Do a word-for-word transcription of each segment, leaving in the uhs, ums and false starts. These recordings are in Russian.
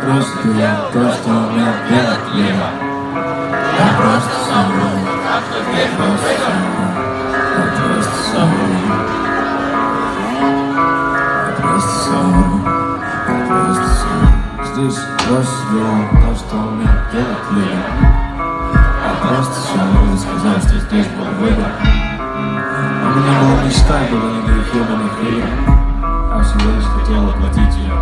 просто то, что умел делать Лева. Я просто собой, я просто собой, я просто собой, я просто собой, я просто собой. Здесь просто делал то, что умел делать Лева. Я просто собой сказал, что здесь был выбор. У меня была мечта, было ни грехи, ни хлеба. Я всего лишь хотел оплатить ее.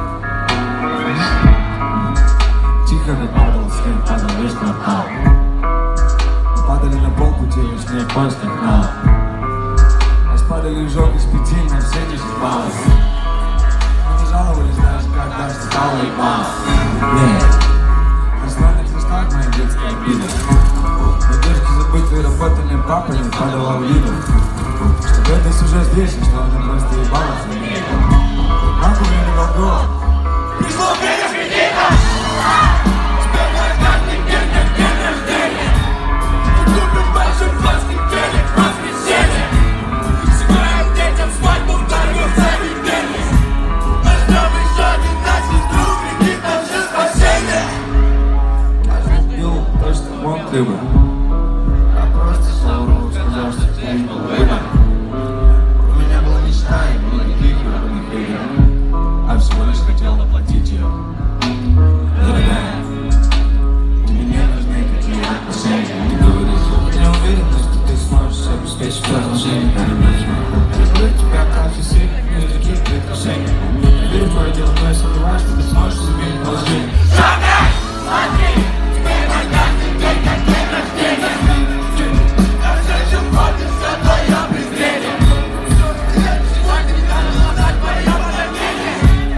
Тихо как падал снег, падал весь квартал. Мы падали на полпути, и снег поезд нагнал. Нас падали жёг из пяти на все десять баллов. Мы не жаловались даже, когда стало ебало. Нет, на славных листах мои детские обиды. Надежки забытые работами папы не падала в виду. Что Бэддис уже здесь, и что она просто ебалась на меня. Маху мне не волгу. Пришло время кредита! Теперь мой каждый день как день рождения. Мы купим большой плоский телек в воскресенье. Сыграем детям свадьбу в дорогу заведение. Нажмем еще один на сестру, кредит наше спасение. Я же убил то, что мог ты бы. Я просто соврал, сказал, что здесь был выбор. У меня была мечта, и было никаких любых игр. Я всего лишь хотел оплатить ее. Дорогая, тебе не нужны какие-то отношения. Не говори, что не уверен, что ты сможешь обеспечить продолжение. Я люблю тебя как и сын, никаких предпочтений. Я верю в твое дело, но я сомневаюсь, что ты сможешь изменить положение. Смотри, теперь мой каждый день как день рождения. Я все еще помню все твое презрение. Сегодня не надо назвать твое подозрение.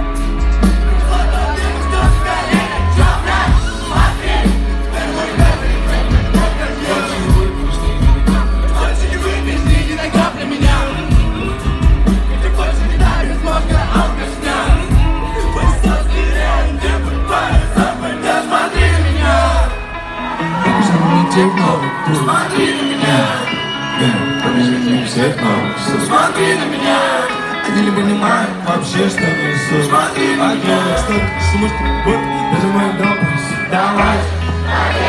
Смотри на меня, побежите всех новых. Смотри на меня, они не понимают вообще, что несу. Смотри на меня, что ты слушаешь, даже мой дом. Давай.